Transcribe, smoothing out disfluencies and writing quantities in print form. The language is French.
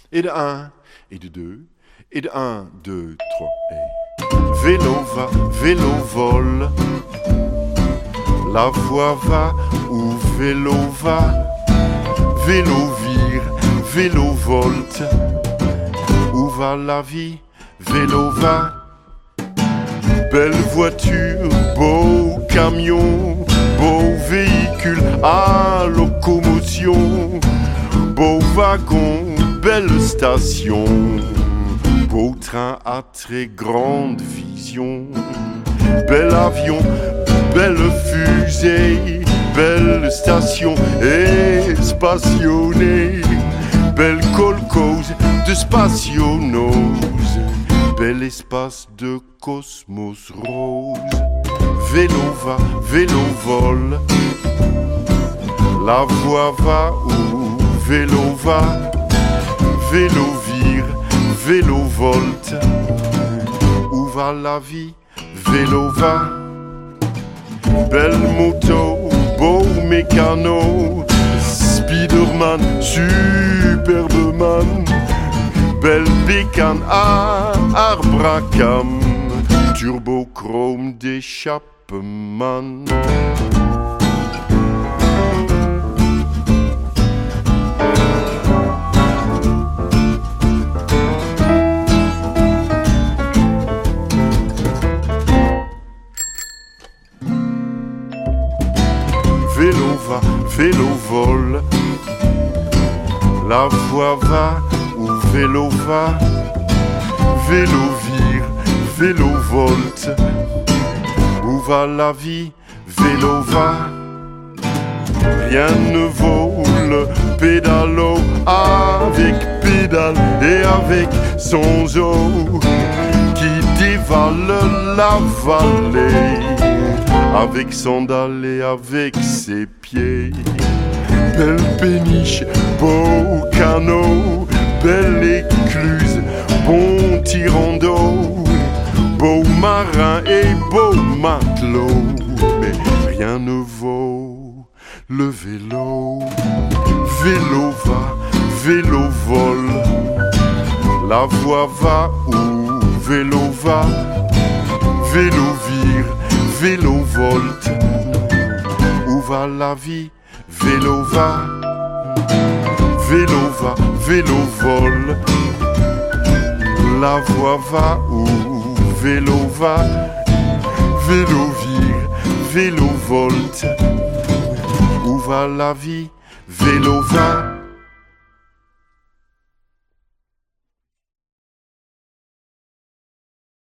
Et de 1, et de 2, et de 1, 2, 3, et... Vélo va, vélo vole. La voix va où vélo va. Vélo vire, vélo volte. Où va la vie? Vélo va. Belle voiture, beau camion, beau véhicule à locomotion, beau wagon, belle station, beau train à très grande vision, bel avion, belle fusée, belle station espationnée, belle colcose de spationose, bel espace de cosmos rose. Vélo va, vélo vole. La voix va où vélo va. Vélo vire, vélo volte. Où va la vie? Vélo va. Belle moto, beau mécano. Spiderman, Superman. Belle bécane à arbracam, turbochrome d'échappement. Vélo va, vélo vole. La voix va où vélo va. Vélo vire, vélo volte. Où va la vie? Vélo va. Rien ne vaut le pédalo avec pédale et avec son eau qui dévale la vallée avec sandales et avec ses pieds. Belle péniche, beau canot, belle écluse, bon tirant d'eau, beau marin et beau matelot, mais rien ne vaut le vélo. Vélo va, vélo vole, la voix va où vélo va. Vélo vire, vélo volte, où va la vie? Vélo va. Vélo va, vélo vole. La voix va où vélo va. Vélo vire, vélo volte. Où va la vie? Vélo va.